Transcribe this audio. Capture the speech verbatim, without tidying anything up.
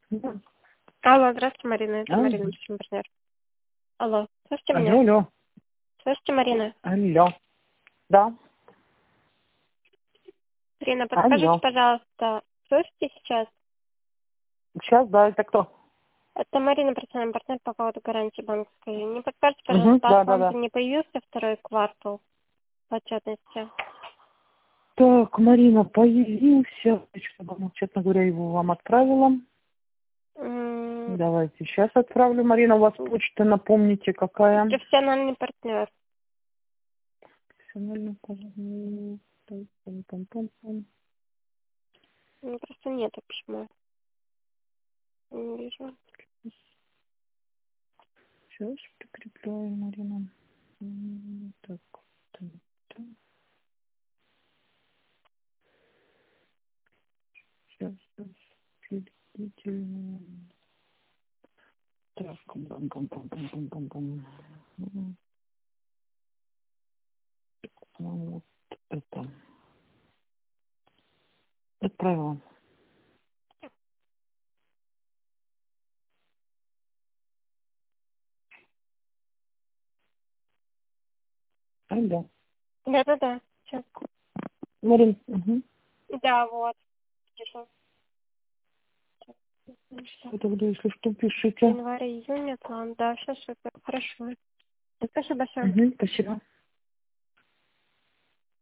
Да. Алло, здравствуйте, Марина. Это Алло. Марина, бывший партнер. Алло, слышите Алло, меня? алло. Слышите, Марина? Алло. Да. Марина, подскажите, Алло. пожалуйста, слышите сейчас? Сейчас, да, это кто? Это Марина, профессиональный партнер по поводу гарантии банковской. Не подскажете, Угу, пожалуйста, да, а да, вам да. не появился второй квартал по отчетности? Так, Марина, появился. Чтобы, ну, честно говоря, его вам отправила. М, Давайте сейчас отправлю. Марина, у вас почта, напомните, какая? Профессиональный партнер. Профессиональный партнер. Пам-пам-пам-пам. Ну, просто нету письма. Не вижу. Сейчас прикрепляю, Марина. М, Так, так, так. Сейчас, сейчас. Перейдите. Так, бам-бам-бам-бам-бам-бам. М, ну, вот это. Отправила. Алло. Да-да-да. Сейчас. Марин, угу. Да, вот. Пишу. Все, тогда, если что, пишите. Январь, июнь, план. Да, сейчас супер. Хорошо. Спасибо большое. Угу, спасибо.